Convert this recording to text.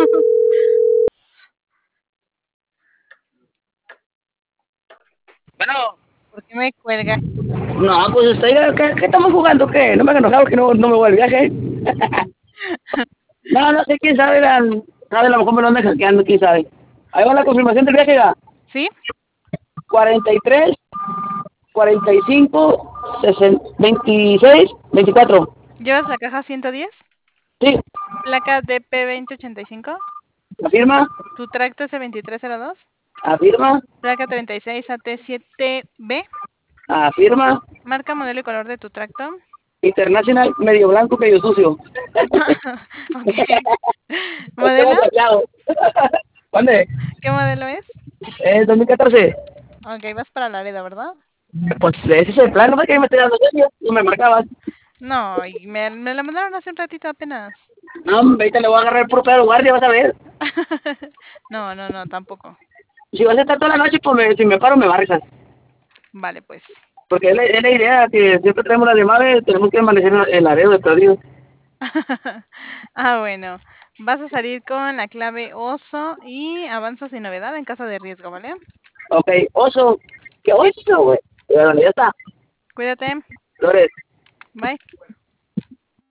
Bueno, ¿Por qué me cuelga? no, pues estoy, ¿qué estamos jugando? ¿Qué? No me han enojado que no me voy al viaje. No, no sé, quién sabe, sabe, a lo mejor me lo andan hackeando, quién sabe. Ahí va la confirmación del viaje, ya. ¿Sí? 43, 45, 60, 26, 24. ¿Llevas la caja 110? Sí, Placa DP2085. afirma, ¿Tu tracto S2302? afirma, Placa 36AT7B. afirma. Marca, modelo y color de tu tracto. Internacional, medio blanco, medio sucio. Ok. Este ¿Modelo? va saqueado. ¿Dónde? ¿Qué modelo es? 2014. Ok, vas para Laredo, ¿verdad? Pues ese es el plan, no sé qué me estoy dando serio. No me marcabas. No, y me la mandaron hace un ratito apenas. No, hombre, ahorita le voy a agarrar por pedo guardia, vas a ver. No, no, no, tampoco. Si vas a estar toda la noche, pues si me paro, me barras. Vale, pues. Porque es la idea que siempre tenemos la llamada y tenemos que amanecer el Laredo de perdido. Ah, bueno. Vas a salir con la clave oso y avanza sin novedad en caso de riesgo, ¿vale? Ok, oso. ¿Qué oso, güey? Pero ya está. Cuídate. Flores. Bye.